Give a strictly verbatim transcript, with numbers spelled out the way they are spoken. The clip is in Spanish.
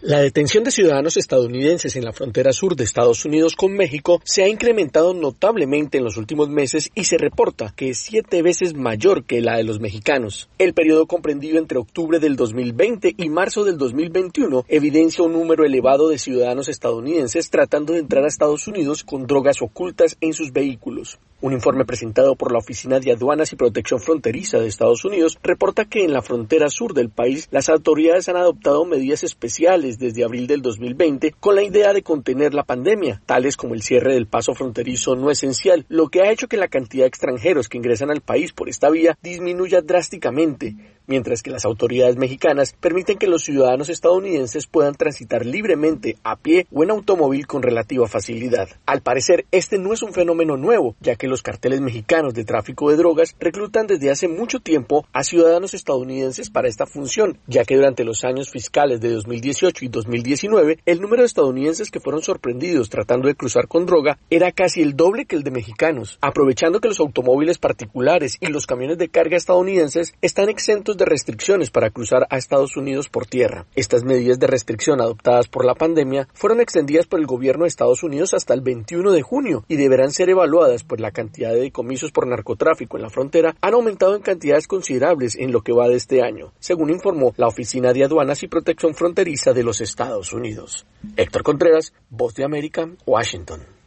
La detención de ciudadanos estadounidenses en la frontera sur de Estados Unidos con México se ha incrementado notablemente en los últimos meses y se reporta que es siete veces mayor que la de los mexicanos. El periodo comprendido entre octubre del dos mil veinte y marzo del dos mil veintiuno evidencia un número elevado de ciudadanos estadounidenses tratando de entrar a Estados Unidos con drogas ocultas en sus vehículos. Un informe presentado por la Oficina de Aduanas y Protección Fronteriza de Estados Unidos reporta que en la frontera sur del país las autoridades han adoptado medidas especiales desde abril del dos mil veinte con la idea de contener la pandemia, tales como el cierre del paso fronterizo no esencial, lo que ha hecho que la cantidad de extranjeros que ingresan al país por esta vía disminuya drásticamente, mientras que las autoridades mexicanas permiten que los ciudadanos estadounidenses puedan transitar libremente a pie o en automóvil con relativa facilidad. Al parecer, este no es un fenómeno nuevo, ya que los carteles mexicanos de tráfico de drogas reclutan desde hace mucho tiempo a ciudadanos estadounidenses para esta función, ya que durante los años fiscales de dos mil dieciocho y dos mil diecinueve, el número de estadounidenses que fueron sorprendidos tratando de cruzar con droga era casi el doble que el de mexicanos, aprovechando que los automóviles particulares y los camiones de carga estadounidenses están exentos de restricciones para cruzar a Estados Unidos por tierra. Estas medidas de restricción adoptadas por la pandemia fueron extendidas por el gobierno de Estados Unidos hasta el veintiuno de junio y deberán ser evaluadas, pues la cantidad de decomisos por narcotráfico en la frontera han aumentado en cantidades considerables en lo que va de este año, según informó la Oficina de Aduanas y Protección Fronteriza de los Estados Unidos. Héctor Contreras, Voz de América, Washington.